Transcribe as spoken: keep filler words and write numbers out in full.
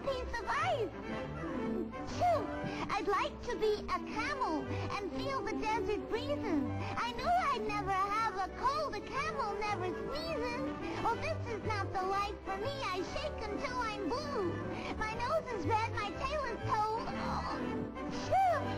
piece of ice. Phew! I'd like to be a camel and feel the desert breezes. I knew I'd never have a cold. A camel never sneezes. Oh, this is not the life for me. I shake until I'm blue. My nose is red, my tail is told. Oh, phew!